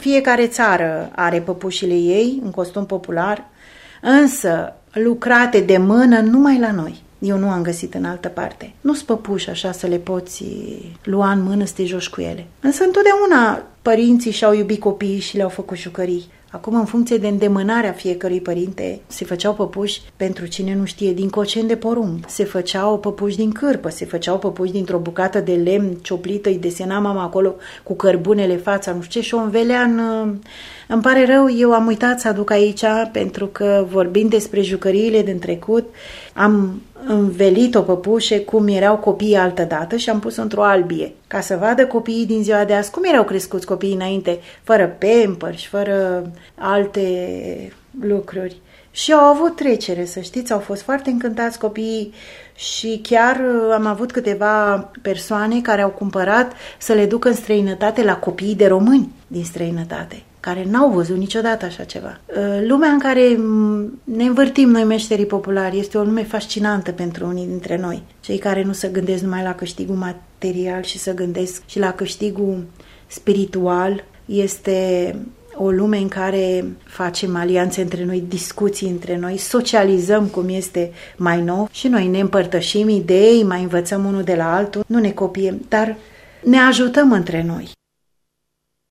Fiecare țară are păpușile ei în costum popular, însă lucrate de mână numai la noi. Eu nu am găsit în altă parte. Nu-s păpuși așa să le poți lua în mână să te joci cu ele. Însă întotdeauna părinții și-au iubit copiii și le-au făcut jucării. Acum, în funcție de îndemânarea fiecărui părinte, se făceau păpuși, pentru cine nu știe, din cocen de porumb, se făceau păpuși din cârpă, se făceau păpuși dintr-o bucată de lemn cioplită, îi desena mama acolo cu cărbunele fața, nu știu ce, și o învelea în... Îmi pare rău, eu am uitat să aduc aici, pentru că vorbind despre jucăriile din trecut, am învelit o păpușe cum erau copiii altădată și am pus într-o albie, ca să vadă copiii din ziua de azi cum erau crescuți copiii înainte, fără Pampers, fără alte lucruri. Și au avut trecere, să știți, au fost foarte încântați copiii și chiar am avut câteva persoane care au cumpărat să le ducă în străinătate la copiii de români din străinătate, care n-au văzut niciodată așa ceva. Lumea în care ne învârtim noi meșterii populari este o lume fascinantă pentru unii dintre noi. Cei care nu se gândesc numai la câștigul material și să gândesc și la câștigul spiritual. Este o lume în care facem alianțe între noi, discuții între noi, socializăm cum este mai nou și noi ne împărtășim idei, mai învățăm unul de la altul, nu ne copiem, dar ne ajutăm între noi.